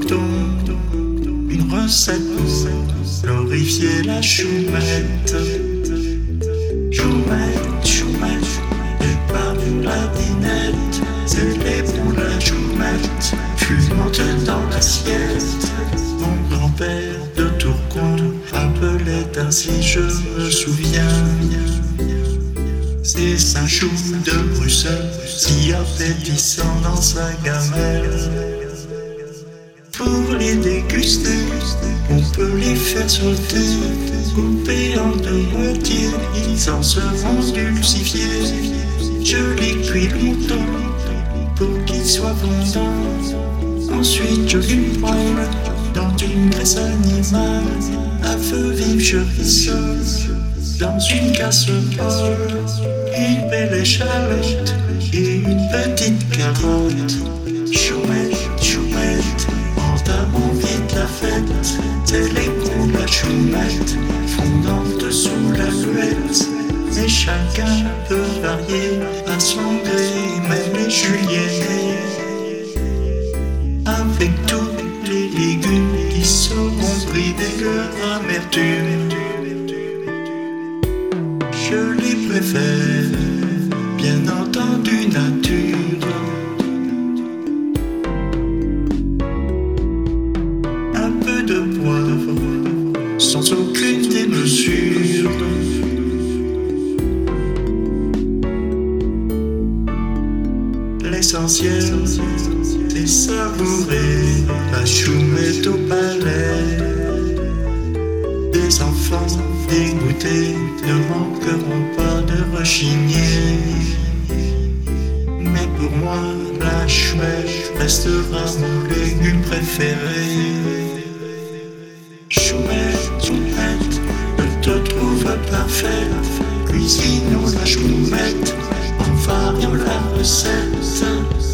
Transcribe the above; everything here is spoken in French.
une recette pour glorifier la choumette. Choumette, choumette, et par la dinette, c'est les pour la choumette, fumante dans l'assiette. Mon grand-père de Tourcoing appelait ainsi, je me souviens. C'est Saint-Chou de Bruxelles, si appétissant dans sa gamelle. Pour les déguster, on peut les faire sauter, couper en deux moitiés, ils en seront dulcifiés. Je les cuis longtemps pour qu'ils soient fondants. Ensuite je les broie dans une graisse animale, à feu vif je rissole dans une casserole, une belle échalote et une petite carotte. Choumette, choumette, entamons vite la fête, c'est les coups de la choumette, fondante sous la couette. Et chacun peut varier à son gré, même les juliennés, avec tous les légumes qui seront bridés leur amertume. Je les préfère, bien entendu nature. Un peu de poivre, sans aucune démesure. L'essentiel, c'est savourer la choumette au palais. Des enfants dégoûtés ne manqueront pas de rechigner. Mais pour moi, la choumette restera mon légume préféré. Choumette, choumette, je te trouve parfait. Cuisinons la choumette en variant la recette.